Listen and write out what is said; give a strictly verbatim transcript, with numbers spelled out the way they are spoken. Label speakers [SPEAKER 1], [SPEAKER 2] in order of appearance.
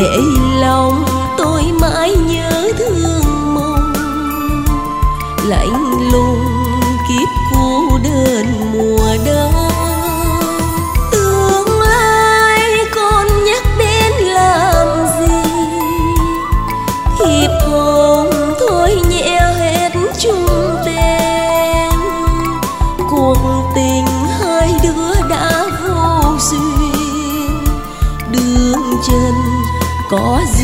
[SPEAKER 1] để lòng tôi mãi nhớ thương mong. Lạnh lùng kiếp cô đơn mùa đông, tương lai con nhắc đến làm gì? Hiệp hồng thôi nhẹ hết chung đen, cuộc tình hai đứa đã vô duyên. Đường chân có gì